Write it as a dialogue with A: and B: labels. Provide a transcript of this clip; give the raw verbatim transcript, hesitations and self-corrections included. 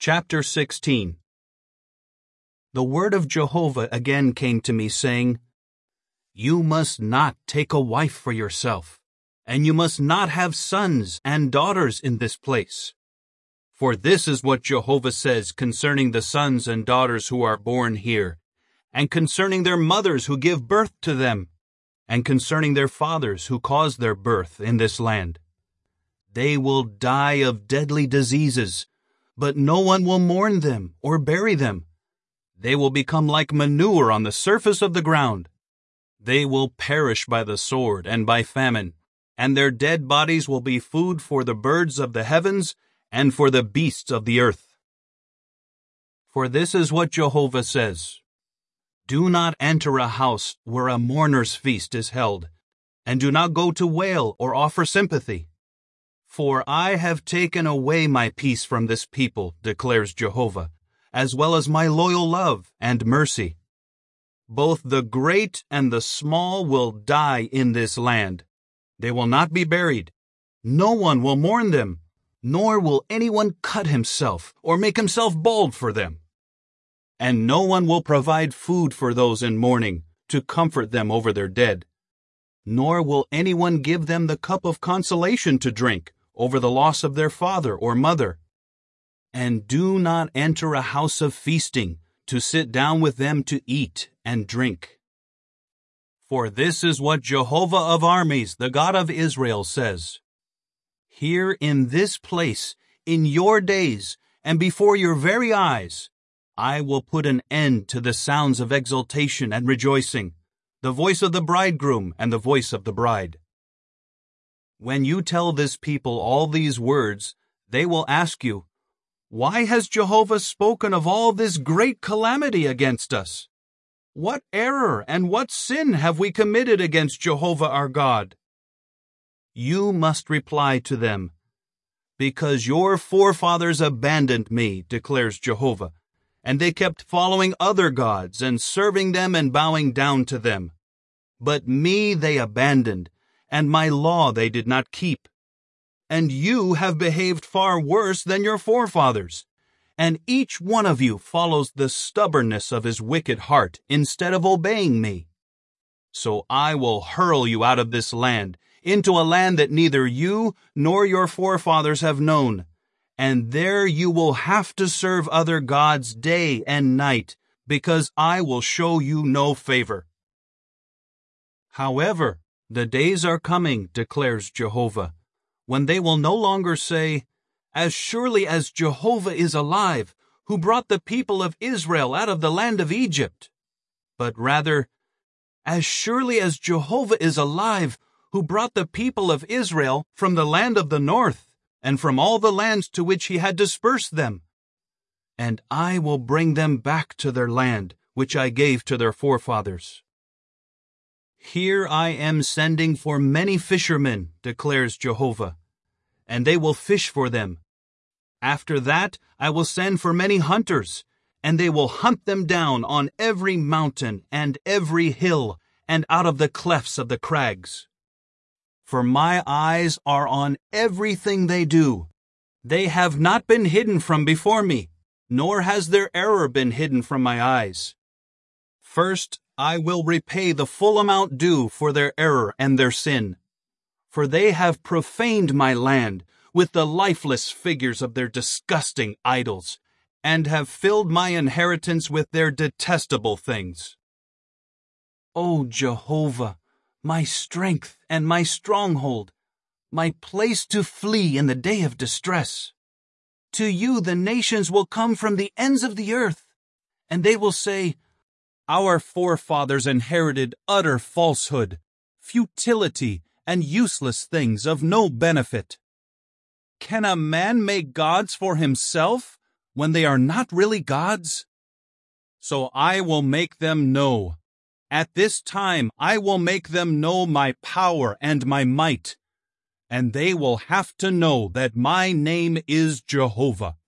A: Chapter sixteen. The word of Jehovah again came to me, saying, You must not take a wife for yourself, and you must not have sons and daughters in this place. For this is what Jehovah says concerning the sons and daughters who are born here, and concerning their mothers who give birth to them, and concerning their fathers who cause their birth in this land. They will die of deadly diseases, but no one will mourn them or bury them. They will become like manure on the surface of the ground. They will perish by the sword and by famine, and their dead bodies will be food for the birds of the heavens and for the beasts of the earth. For this is what Jehovah says, Do not enter a house where a mourner's feast is held, and do not go to wail or offer sympathy. For I have taken away my peace from this people, declares Jehovah, as well as my loyal love and mercy. Both the great and the small will die in this land. They will not be buried. No one will mourn them, nor will anyone cut himself or make himself bald for them. And no one will provide food for those in mourning to comfort them over their dead. Nor will anyone give them the cup of consolation to drink over the loss of their father or mother. And do not enter a house of feasting to sit down with them to eat and drink. For this is what Jehovah of armies, the God of Israel, says. Here in this place, in your days, and before your very eyes, I will put an end to the sounds of exultation and rejoicing, the voice of the bridegroom and the voice of the bride. When you tell this people all these words, they will ask you, Why has Jehovah spoken of all this great calamity against us? What error and what sin have we committed against Jehovah our God? You must reply to them, Because your forefathers abandoned me, declares Jehovah, and they kept following other gods and serving them and bowing down to them. But me they abandoned, and my law they did not keep. And you have behaved far worse than your forefathers, and each one of you follows the stubbornness of his wicked heart instead of obeying me. So I will hurl you out of this land, into a land that neither you nor your forefathers have known, and there you will have to serve other gods day and night, because I will show you no favor. However, the days are coming, declares Jehovah, when they will no longer say, As surely as Jehovah is alive, who brought the people of Israel out of the land of Egypt, but rather, As surely as Jehovah is alive, who brought the people of Israel from the land of the north, and from all the lands to which he had dispersed them. And I will bring them back to their land, which I gave to their forefathers. Here I am sending for many fishermen, declares Jehovah, and they will fish for them. After that I will send for many hunters, and they will hunt them down on every mountain and every hill, and out of the clefts of the crags. For my eyes are on everything they do. They have not been hidden from before me, nor has their error been hidden from my eyes. First, I will repay the full amount due for their error and their sin. For they have profaned my land with the lifeless figures of their disgusting idols, and have filled my inheritance with their detestable things. O Jehovah, my strength and my stronghold, my place to flee in the day of distress. To you the nations will come from the ends of the earth, and they will say, Our forefathers inherited utter falsehood, futility, and useless things of no benefit. Can a man make gods for himself when they are not really gods? So I will make them know. At this time I will make them know my power and my might, and they will have to know that my name is Jehovah.